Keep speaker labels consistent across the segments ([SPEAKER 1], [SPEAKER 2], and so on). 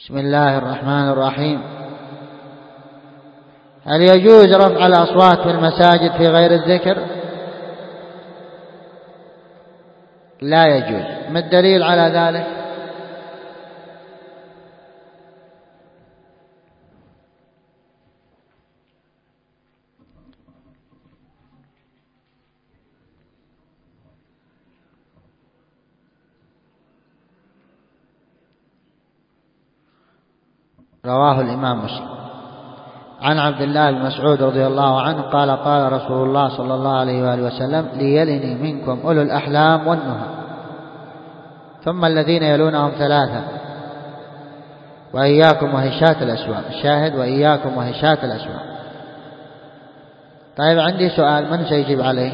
[SPEAKER 1] بسم الله الرحمن الرحيم. هل يجوز رفع الأصوات في المساجد في غير الذكر؟ لا يجوز. ما الدليل على ذلك؟ رواه الإمام مسلم عن عبد الله بن مسعود رضي الله عنه قال قال رسول الله صلى الله عليه وآله وسلم: ليلني منكم أولو الأحلام والنهى ثم الذين يلونهم ثلاثة وإياكم وهشات الأسواق. الشاهد: وإياكم وهشات الأسواق. طيب، عندي سؤال، من سيجيب عليه؟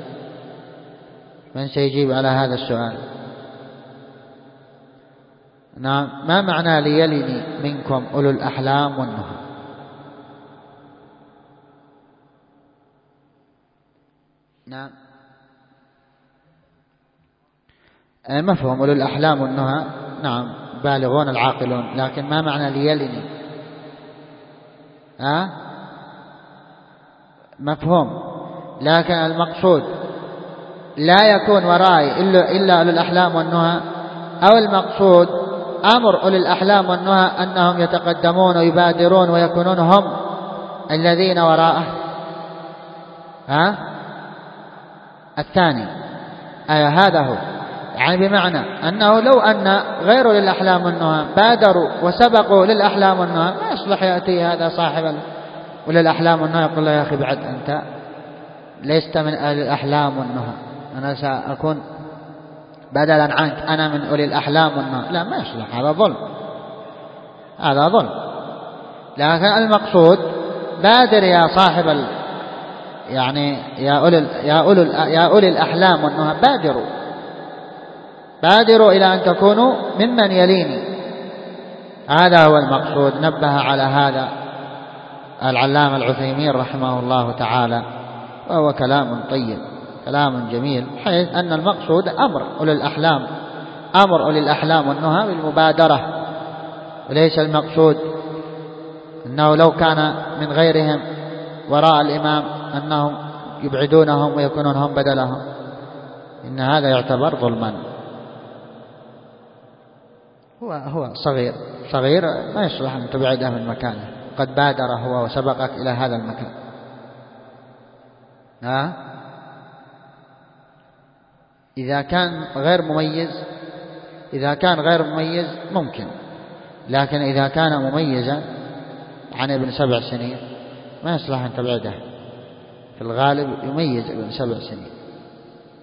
[SPEAKER 1] من سيجيب على هذا السؤال؟ نعم، ما معنى ليلني منكم أولو الأحلام والنهى؟ نعم، مفهوم أولو الأحلام والنهى، نعم، بالغون العاقلون، لكن ما معنى ليلني؟ مفهوم، لكن المقصود لا يكون ورائي إلا أولو الأحلام والنهى، أو المقصود أمر أولي الأحلام والنهى أنهم يتقدمون ويبادرون ويكونون هم الذين وراءه؟ الثاني. هذا هو، يعني بمعنى أنه لو أن غير للأحلام والنهى بادروا وسبقوا للأحلام والنهى ما يصلح يأتي هذا صاحب وللأحلام والنهى يقول له: يا أخي بعد أنت لست من أهل الأحلام والنهى، أنا سأكون بدلا عنك، أنا من أولي الأحلام والنهى. لا، ما يصلح، هذا ظلم، هذا ظلم. لكن المقصود بادر يا صاحب يعني يا أولي الأحلام والنهى، بادروا إلى أن تكونوا ممن يليني. هذا هو المقصود. نبه على هذا العلامة العثيمين رحمه الله تعالى، وهو كلام طيب، كلام جميل، حيث أن المقصود أمر أولي الأحلام والنهى بالمبادرة، وليس المقصود أنه لو كان من غيرهم وراء الإمام أنهم يبعدونهم ويكونون هم بدلهم، إن هذا يعتبر ظلما. هو صغير ما يصلح أن تبعده من مكانه، قد بادر هو وسبقك إلى هذا المكان. إذا كان غير مميز ممكن، لكن إذا كان مميزا عن ابن 7 سنين ما يصلح أن تبعده، في الغالب يميز ابن 7 سنين.